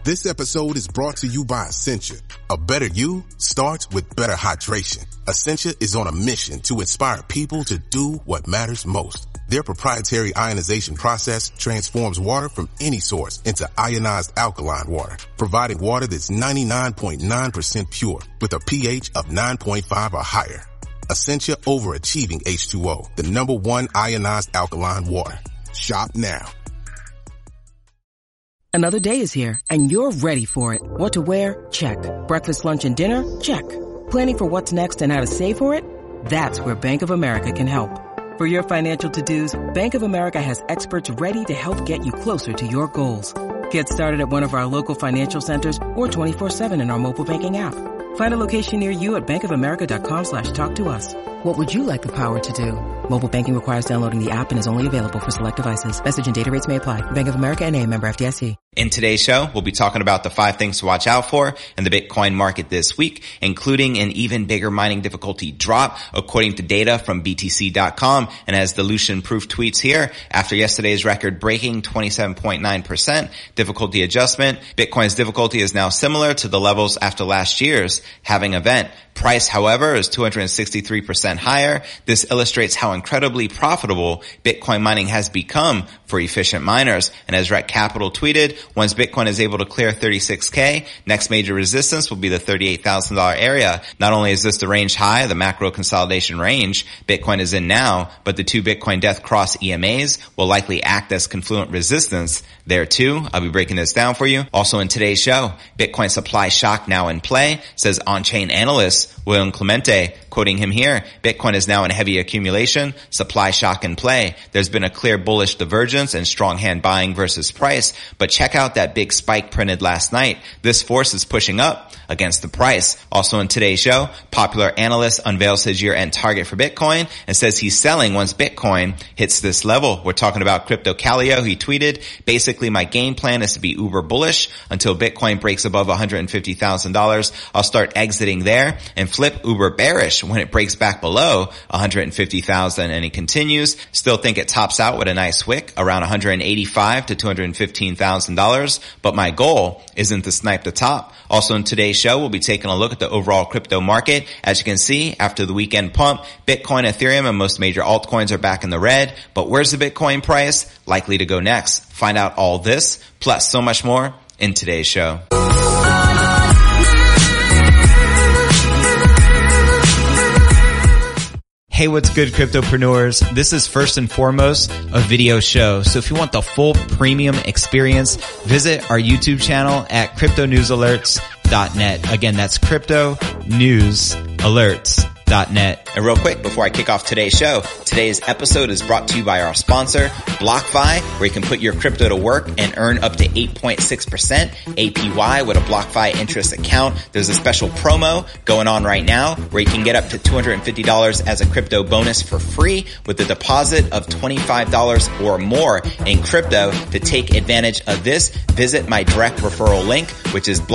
This episode is brought to you by Essentia. A better you starts with better hydration. Essentia is on a mission to inspire people to do what matters most. Their proprietary ionization process transforms water from any source into ionized alkaline water, providing water that's 99.9% pure with a pH of 9.5 or higher. Essentia overachieving H2O, the #1 ionized alkaline water. Shop now. Another day is here, and you're ready for it. What to wear? Check. Breakfast, lunch, and dinner? Check. Planning for what's next and how to save for it? That's where Bank of America can help. For your financial to-dos, Bank of America has experts ready to help get you closer to your goals. Get started at one of our local financial centers or 24/7 in our mobile banking app. Find a location near you at bankofamerica.com/talktous. What would you like the power to do? Mobile banking requires downloading the app and is only available for select devices. Message and data rates may apply. Bank of America N.A., member FDIC. In today's show, we'll be talking about the 5 things to watch out for in the Bitcoin market this week, including an even bigger mining difficulty drop, according to data from BTC.com. And as the Lucian Proof tweets here, after yesterday's record-breaking 27.9% difficulty adjustment, Bitcoin's difficulty is now similar to the levels after last year's halving event. Price, however, is 263% higher. This illustrates how incredibly profitable Bitcoin mining has become for efficient miners. And as Rec Capital tweeted, once Bitcoin is able to clear 36K, next major resistance will be the $38,000 area. Not only is this the range high, the macro consolidation range Bitcoin is in now, but the 2 Bitcoin Death Cross EMAs will likely act as confluent resistance there too. I'll be breaking this down for you. Also in today's show, Bitcoin supply shock now in play, says on-chain analyst William Clemente, quoting him here, Bitcoin is now in heavy accumulation, supply shock in play. There's been a clear bullish divergence and strong hand buying versus price, but check out that big spike printed last night. This force is pushing up against the price. Also in today's show, popular analyst unveils his year-end target for Bitcoin and says he's selling once Bitcoin hits this level. We're talking about Crypto Callio. He tweeted, basically my game plan is to be uber bullish until Bitcoin breaks above $150,000. I'll start exiting there and flip uber bearish when it breaks back below 150,000. And he continues, still think it tops out with a nice wick around $185,000 to $215,000, but my goal isn't to snipe the top. Also in today's show, we'll be taking a look at the overall crypto market. As you can see, after the weekend pump, Bitcoin, Ethereum, and most major altcoins are back in the red. But where's the Bitcoin price likely to go next? Find out all this, plus so much more in today's show. Hey, what's good, cryptopreneurs? This is first and foremost a video show. So if you want the full premium experience, visit our YouTube channel at cryptonewsalerts.net. Again, that's cryptonewsalerts.net. And real quick, before I kick off today's show, today's episode is brought to you by our sponsor, BlockFi, where you can put your crypto to work and earn up to 8.6% APY with a BlockFi interest account. There's a special promo going on right now where you can get up to $250 as a crypto bonus for free with a deposit of $25 or more in crypto. To take advantage of this, visit my direct referral link, which is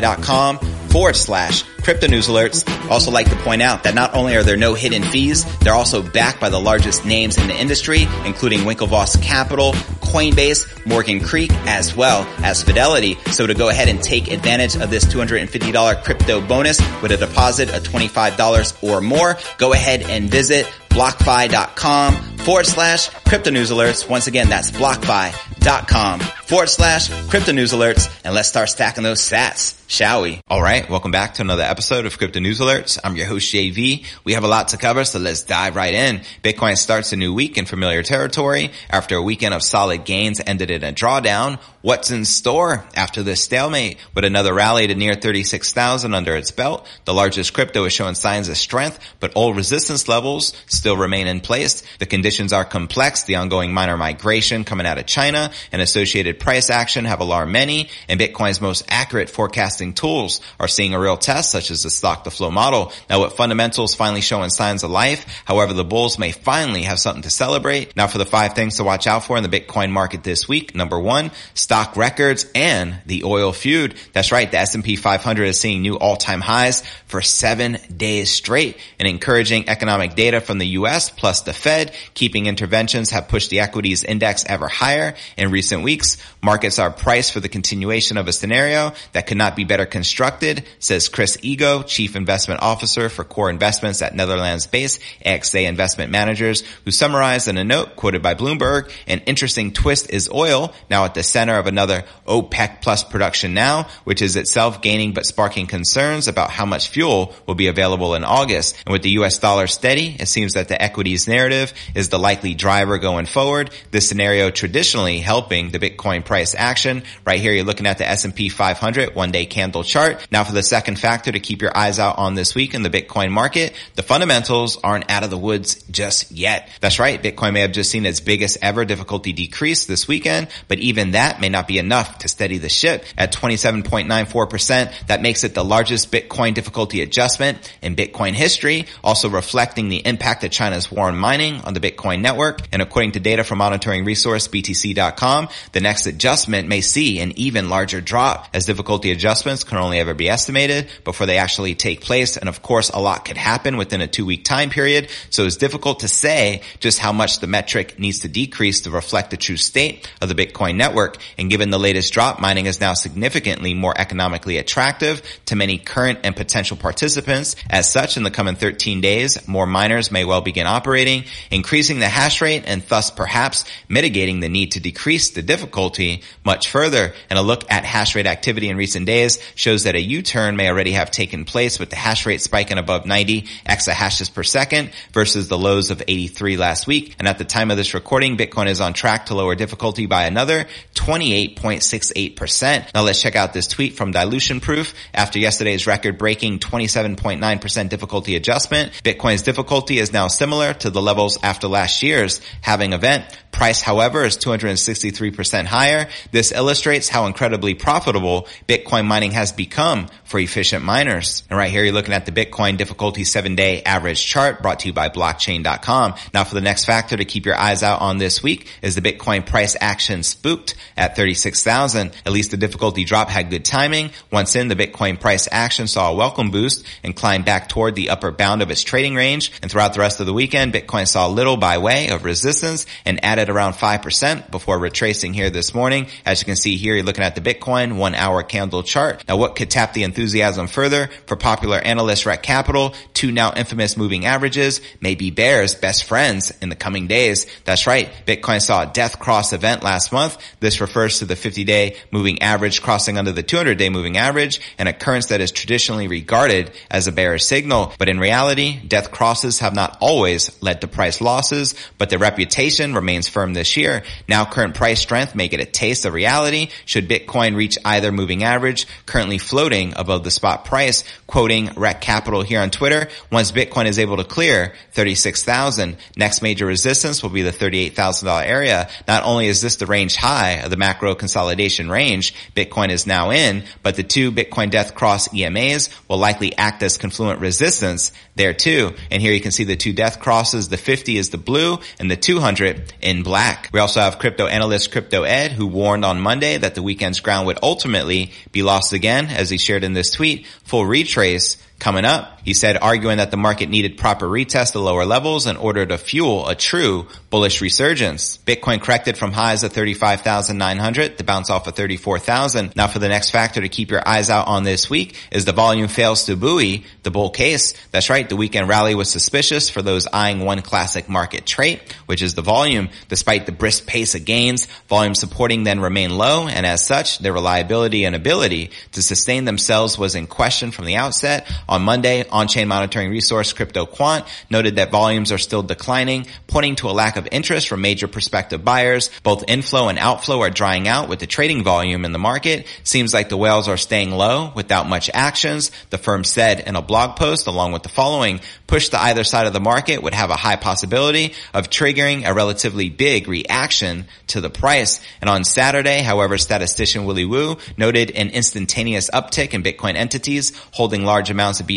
blockfi.com/Crypto News Alerts. Also like to point out that not only are there no hidden fees, they're also backed by the largest names in the industry, including Winklevoss Capital, Coinbase, Morgan Creek, as well as Fidelity. So to go ahead and take advantage of this $250 crypto bonus with a deposit of $25 or more, go ahead and visit blockfi.com/Crypto News Alerts. Once again, that's blockfi.com/Crypto News Alerts. And let's start stacking those sats, shall we? All right. Welcome back to another episode of Crypto News Alerts. I'm your host, JV. We have a lot to cover, so let's dive right in. Bitcoin starts a new week in familiar territory. After a weekend of solid gains ended in a drawdown. What's in store after this stalemate? With another rally to near 36,000 under its belt, the largest crypto is showing signs of strength, but old resistance levels still remain in place. The conditions are complex. The ongoing miner migration coming out of China and associated price action have alarmed many, and Bitcoin's most accurate forecasting tools are seeing a real test, such as the stock-to-flow model. Now, with fundamentals finally showing signs of life, however, the bulls may finally have something to celebrate. Now, for the 5 things to watch out for in the Bitcoin market this week. Number 1, stock records and the oil feud. That's right. The S&P 500 is seeing new all-time highs for 7 days straight, and encouraging economic data from the U.S. plus the Fed keep Bookkeeping interventions have pushed the equities index ever higher in recent weeks. Markets are priced for the continuation of a scenario that could not be better constructed, says Chris Ego, Chief Investment Officer for Core Investments at Netherlands-based AXA Investment Managers, who summarized in a note quoted by Bloomberg, an interesting twist is oil, now at the center of another OPEC plus production now, which is itself gaining but sparking concerns about how much fuel will be available in August. And with the US dollar steady, it seems that the equities narrative is the likely driver going forward. This scenario traditionally helping the Bitcoin price action. Right here, you're looking at the S&P 500 one-day candle chart. Now for the second factor to keep your eyes out on this week in the Bitcoin market, the fundamentals aren't out of the woods just yet. That's right, Bitcoin may have just seen its biggest ever difficulty decrease this weekend, but even that may not be enough to steady the ship. At 27.94%, that makes it the largest Bitcoin difficulty adjustment in Bitcoin history, also reflecting the impact of China's war on mining on the Bitcoin network. And according to data from monitoring resource BTC.com, the next adjustment may see an even larger drop, as difficulty adjustments can only ever be estimated before they actually take place. And of course, a lot could happen within a 2-week time period. So it's difficult to say just how much the metric needs to decrease to reflect the true state of the Bitcoin network. And given the latest drop, mining is now significantly more economically attractive to many current and potential participants. As such, in the coming 13 days, more miners may well begin operating, increasing the hash rate and thus perhaps mitigating the need to decrease the difficulty much further. And a look at hash rate activity in recent days shows that a U-turn may already have taken place, with the hash rate spiking above 90 exahashes per second versus the lows of 83 last week. And at the time of this recording, Bitcoin is on track to lower difficulty by another 28.68%. Now let's check out this tweet from Dilution Proof. After yesterday's record-breaking 27.9% difficulty adjustment, Bitcoin's difficulty is now similar to the levels after last year's halving event. Price, however, is 263% higher. This illustrates how incredibly profitable Bitcoin mining has become for efficient miners. And right here, you're looking at the Bitcoin difficulty 7-day average chart brought to you by blockchain.com. Now for the next factor to keep your eyes out on this week is the Bitcoin price action spooked at 36,000. At least the difficulty drop had good timing. Once in, the Bitcoin price action saw a welcome boost and climbed back toward the upper bound of its trading range. And throughout the rest of the weekend, Bitcoin saw little by way of resistance and added around 5% before retracing here this morning. As you can see here, you're looking at the Bitcoin 1-hour candle chart. Now what could tap the enthusiasm further? For popular analyst Rec Capital, 2 now infamous moving averages may be bears' best friends in the coming days. That's right, Bitcoin saw a death cross event last month. This refers to the 50-day moving average crossing under the 200-day moving average, an occurrence that is traditionally regarded as a bearish signal. But in reality, death crosses have not always led to price losses, but their reputation remains firm this year. Now current price strength may get a taste of reality should Bitcoin reach either moving average, currently floating above the spot price. Quoting Rec Capital here on Twitter, once Bitcoin is able to clear 36,000, next major resistance will be the $38,000 area. Not only is this the range high of the macro consolidation range Bitcoin is now in, but the 2 Bitcoin death cross EMAs will likely act as confluent resistance there too. And here you can see the 2 death crosses. The 50 is the blue and the 200 in black. We also have crypto analyst Crypto Ed, who warned on Monday that the weekend's ground would ultimately be lost again, as he shared in this tweet. Full retrace coming up. He said, arguing that the market needed proper retest to lower levels in order to fuel a true bullish resurgence. Bitcoin corrected from highs of 35,900 to bounce off of 34,000. Now for the next factor to keep your eyes out on this week is the volume fails to buoy the bull case. That's right, the weekend rally was suspicious for those eyeing one classic market trait, which is the volume. Despite the brisk pace of gains, volume supporting then remained low, and as such, their reliability and ability to sustain themselves was in question from the outset. On Monday, on-chain monitoring resource CryptoQuant noted that volumes are still declining, pointing to a lack of interest from major prospective buyers. Both inflow and outflow are drying out with the trading volume in the market. Seems like the whales are staying low without much actions. The firm said in a blog post, along with the following: push to either side of the market would have a high possibility of triggering a relatively big reaction to the price. And on Saturday, however, statistician Willy Woo noted an instantaneous uptick in Bitcoin entities holding large amounts of BTC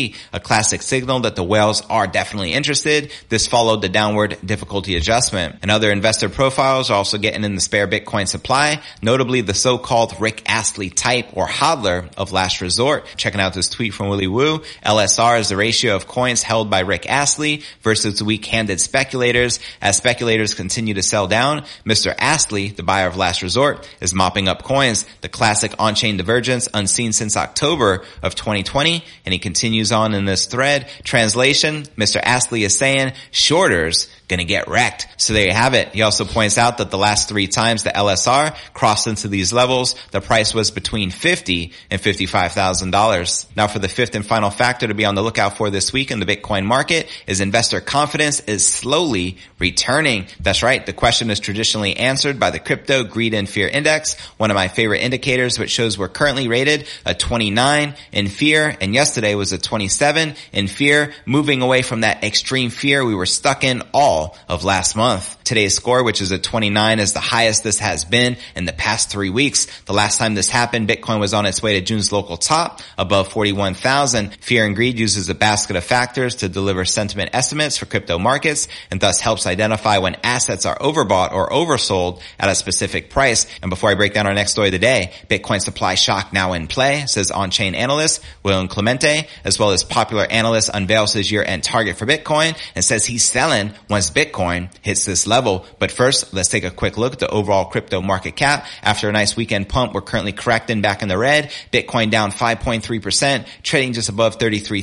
BTC, a classic signal that the whales are definitely interested. This followed the downward difficulty adjustment. And other investor profiles are also getting in the spare Bitcoin supply, notably the so-called Rick Astley type or hodler of last resort. Checking out this tweet from Willy Woo. LSR is the ratio of coins held by Rick Astley versus weak-handed speculators. As speculators continue to sell down, Mr. Astley, the buyer of last resort, is mopping up coins. The classic on-chain divergence unseen since October of 2020. And he continues on in this thread. Translation, Mr. Astley is saying, shorters gonna get wrecked. So there you have it. He also points out that the last 3 times the LSR crossed into these levels, the price was between $50,000 and $55,000. Now for the fifth and final factor to be on the lookout for this week in the Bitcoin market is investor confidence is slowly returning. That's right. The question is traditionally answered by the Crypto Greed and Fear Index, one of my favorite indicators, which shows we're currently rated a 29 in fear, and yesterday was a 27 in fear, moving away from that extreme fear we were stuck in all of last month. Today's score, which is a 29, is the highest this has been in the past 3 weeks. The last time this happened, Bitcoin was on its way to June's local top, above 41,000. Fear and greed uses a basket of factors to deliver sentiment estimates for crypto markets, and thus helps identify when assets are overbought or oversold at a specific price. And before I break down our next story of the day, Bitcoin supply shock now in play, says on-chain analyst William Clemente, as well as popular analyst unveils his year-end target for Bitcoin and says he's selling once Bitcoin hits this level. But first, let's take a quick look at the overall crypto market cap. After a nice weekend pump, we're currently correcting back in the red. Bitcoin down 5.3%, trading just above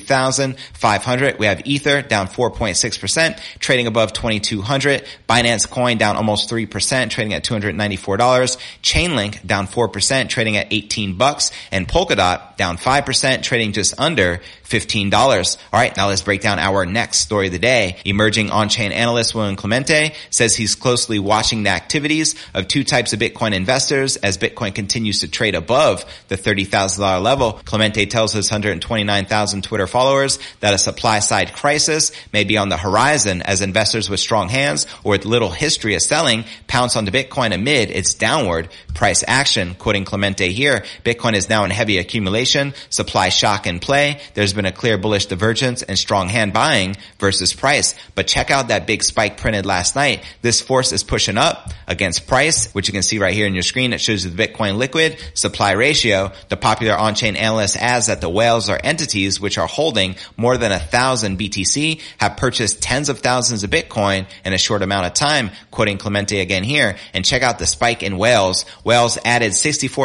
33,500. We have Ether down 4.6%, trading above 2,200. Binance Coin down almost 3%, trading at $294. Chainlink down 4%, trading at $18. And Polkadot down 5%, trading just under $15. All right, now let's break down our next story of the day. Emerging on-chain analyst William Clemente says he's closely watching the activities of 2 types of Bitcoin investors as Bitcoin continues to trade above the $30,000 level. Clemente tells his 129,000 Twitter followers that a supply-side crisis may be on the horizon as investors with strong hands or with little history of selling pounce onto Bitcoin amid its downward price action. Quoting Clemente here, Bitcoin is now in heavy accumulation, supply shock in play. There's been a clear bullish divergence and strong hand buying versus price. But check out that big spike printed last night. This force is pushing up against price, which you can see right here in your screen. It shows you the Bitcoin liquid supply ratio. The popular on-chain analyst adds that the whales are entities which are holding more than 1,000 BTC, have purchased tens of thousands of Bitcoin in a short amount of time. Quoting Clemente again here, and check out the spike in whales. Whales added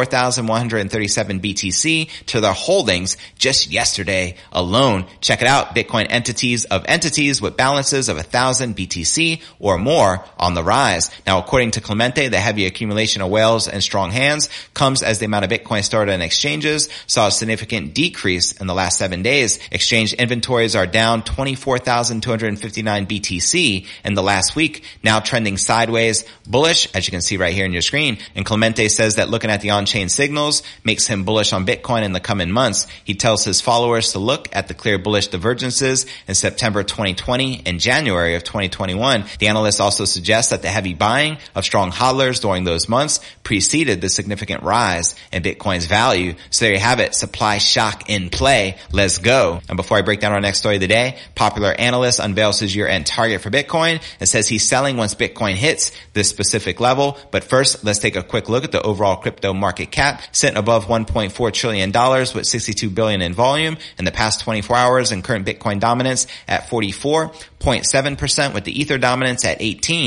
64,137 BTC to their holdings just yesterday alone. Check it out. Bitcoin entities of entities with balances of 1,000 BTC or more on the rise. Now, according to Clemente, the heavy accumulation of whales and strong hands comes as the amount of Bitcoin stored in exchanges saw a significant decrease in the last 7 days. Exchange inventories are down 24,259 BTC in the last week, now trending sideways bullish, as you can see right here in your screen. And Clemente says that looking at the on-chain signals makes him bullish on Bitcoin in the coming months. He tells his followers to look at the clear bullish divergences in September 2020 and January of 2021. The analyst also suggests that the heavy buying of strong hodlers during those months preceded the significant rise in Bitcoin's value. So there you have it. Supply shock in play. Let's go. And before I break down our next story of the day, popular analyst unveils his year-end target for Bitcoin and says he's selling once Bitcoin hits this specific level. But first, let's take a quick look at the overall crypto market cap, sitting above $1.4 trillion with 62 billion in volume in the past 24 hours, and current Bitcoin dominance at 44.7% with the Ether dominance at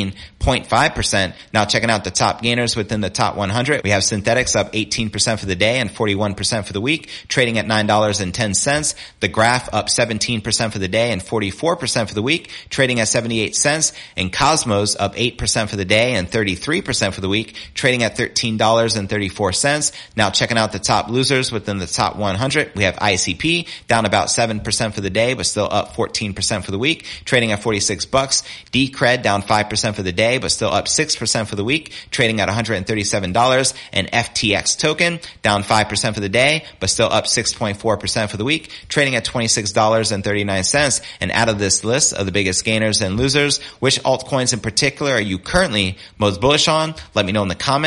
18.5%. Now checking out the top gainers within the top 100, we have Synthetics up 18% for the day and 41% for the week, trading at $9.10. The Graph up 17% for the day and 44% for the week, trading at 78 cents. And Cosmos up 8% for the day and 33% for the week, trading at $13.34. Now checking out the top losers within the top 100, we have ICP down about 7% for the day, but still up 14% for the week, trading at $46. Decred down 5% for the day, but still up 6% for the week, trading at $137. And FTX token down 5% for the day, but still up 6.4% for the week, trading at $26.39. And out of this list of the biggest gainers and losers, which altcoins in particular are you currently most bullish on? Let me know in the comments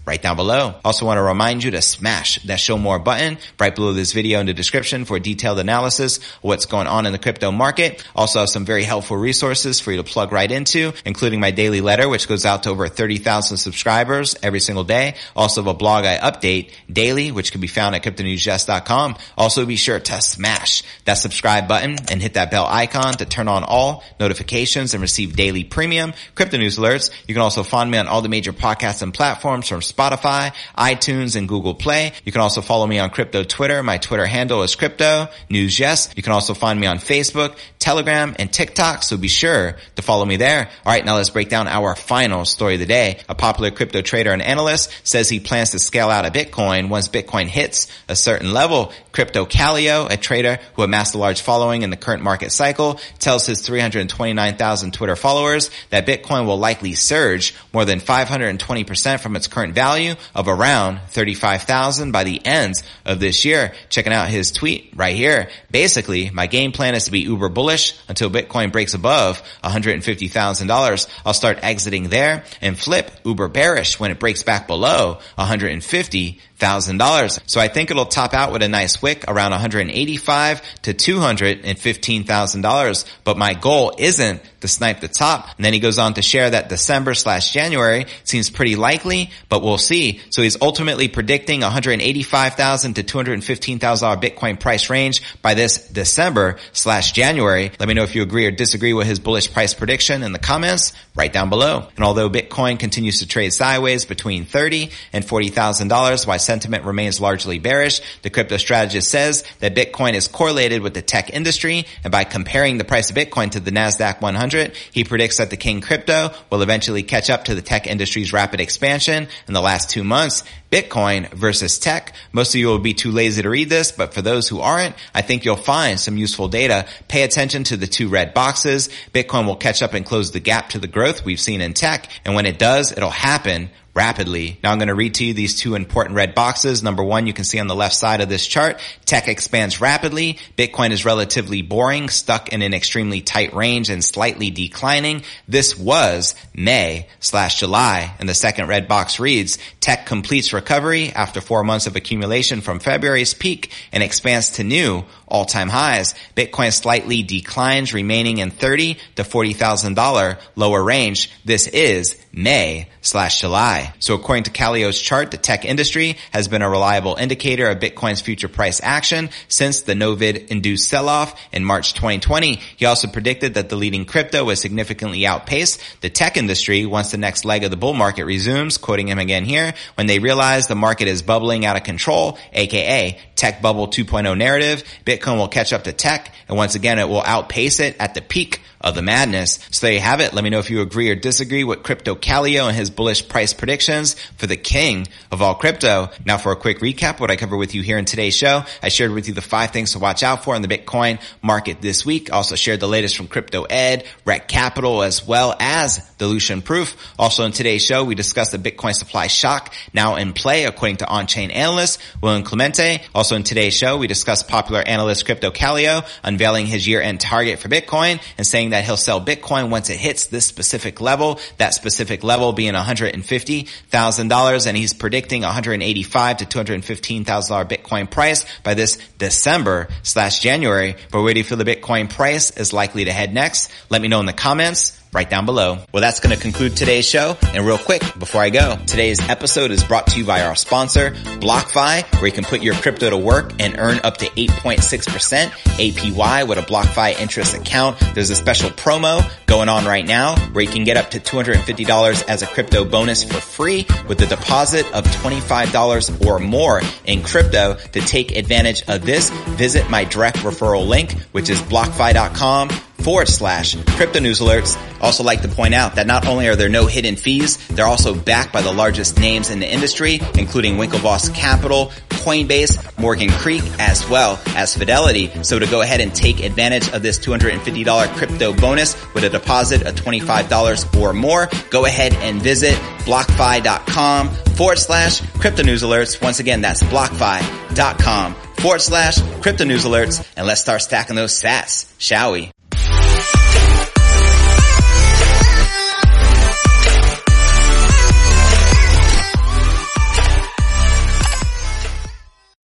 right down below. Also want to remind you to smash that show more button right below this video in the description for a detailed analysis of what's going on in the crypto market. Also have some very helpful resources for you to plug right into, including my daily letter, which goes out to over 30,000 subscribers every single day. Also have a blog I update daily, which can be found at cryptonewsjust.com. Also be sure to smash that subscribe button and hit that bell icon to turn on all notifications and receive daily premium crypto news alerts. You can also find me on all the major podcasts and platforms from Spotify, iTunes, and Google Play. You can also follow me on crypto Twitter. My Twitter handle is Crypto News Yes. You can also find me on Facebook, Telegram, and TikTok, so be sure to follow me there. All right, now let's break down our final story of the day. A popular crypto trader and analyst says he plans to scale out a Bitcoin once Bitcoin hits a certain level. Crypto Callio, a trader who amassed a large following in the current market cycle, tells his 329,000 Twitter followers that Bitcoin will likely surge more than 520% from its current value of around 35,000 by the end of this year. Checking out his tweet right here. Basically, my game plan is to be uber bullish until Bitcoin breaks above $150,000. I'll start exiting there and flip uber bearish when it breaks back below $150,000. So I think it'll top out with a nice wick around $185,000 to $215,000. But my goal isn't to snipe the top. And then he goes on to share that December/January seems pretty likely, but we'll see. So he's ultimately predicting $185,000 to $215,000 Bitcoin price range by this December/January. Let me know if you agree or disagree with his bullish price prediction in the comments right down below. And although Bitcoin continues to trade sideways between $30,000 and $40,000, while sentiment remains largely bearish, the crypto strategist says that Bitcoin is correlated with the tech industry, and by comparing the price of Bitcoin to the NASDAQ 100, he predicts that the King Crypto will eventually catch up to the tech industry's rapid expansion in the last 2 months. Bitcoin versus tech. Most of you will be too lazy to read this, but for those who aren't, I think you'll find some useful data. Pay attention to the 2 red boxes. Bitcoin will catch up and close the gap to the growth we've seen in tech, and when it does, it'll happen rapidly. Now I'm going to read to you these 2 important red boxes. Number 1, you can see on the left side of this chart, tech expands rapidly. Bitcoin is relatively boring, stuck in an extremely tight range and slightly declining. This was May/July. And the second red box reads, tech completes recovery after 4 months of accumulation from February's peak and expands to new all-time highs. Bitcoin slightly declines, remaining in $30,000 to $40,000 lower range. This is May/July. So according to Callio's chart, the tech industry has been a reliable indicator of Bitcoin's future price action since the Novid-induced sell-off in March 2020. He also predicted that the leading crypto would significantly outpace the tech industry once the next leg of the bull market resumes, quoting him again here, when they realize the market is bubbling out of control, aka tech bubble 2.0 narrative, Bitcoin will catch up to tech, and once again it will outpace it at the peak of the madness. So there you have it. Let me know if you agree or disagree with Crypto Callio and his bullish price predictions for the king of all crypto. Now for a quick recap, what I covered with you here in today's show, I shared with you the 5 things to watch out for in the Bitcoin market this week. Also shared the latest from Crypto Ed, Rec Capital, as well as Dilution Proof. Also in today's show, we discussed the Bitcoin supply shock now in play, according to on-chain analyst William Clemente. Also in today's show, we discussed popular analyst Crypto Callio unveiling his year-end target for Bitcoin and saying that he'll sell Bitcoin once it hits this specific level, that specific level being $150,000, and he's predicting $185,000 to $215,000 Bitcoin price by this December/January. But where do you feel the Bitcoin price is likely to head next? Let me know in the comments right down below. Well, that's going to conclude today's show. And real quick, before I go, today's episode is brought to you by our sponsor, BlockFi, where you can put your crypto to work and earn up to 8.6% APY with a BlockFi interest account. There's a special promo going on right now where you can get up to $250 as a crypto bonus for free with a deposit of $25 or more in crypto. To take advantage of this, visit my direct referral link, which is blockfi.com/crypto news alerts. Also like to point out that not only are there no hidden fees, they're also backed by the largest names in the industry, including Winklevoss Capital, Coinbase, Morgan Creek, as well as Fidelity. So to go ahead and take advantage of this $250 crypto bonus with a deposit of $25 or more, go ahead and visit blockfi.com/crypto news alerts. Once again, that's blockfi.com/crypto news alerts. And let's start stacking those sats, shall we?